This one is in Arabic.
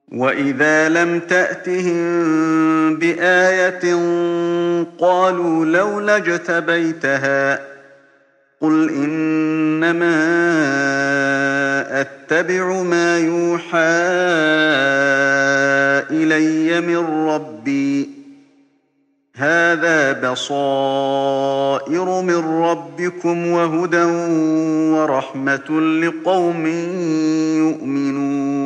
وَإِذَا لَمْ تَأْتِهِم بِآيَةٍ قَالُوا لَوْلَا اجْتَبَيْتَهَا ۚ قُلْ إِنَّمَا أَتَّبِعُ مَا يُوحَىٰ إِلَيَّ مِن رَّبِّي ۚ هَٰذَا بَصَائِرُ مِن رَّبِّكُمْ وَهُدًى وَرَحْمَةٌ لِّقَوْمٍ يُؤْمِنُونَ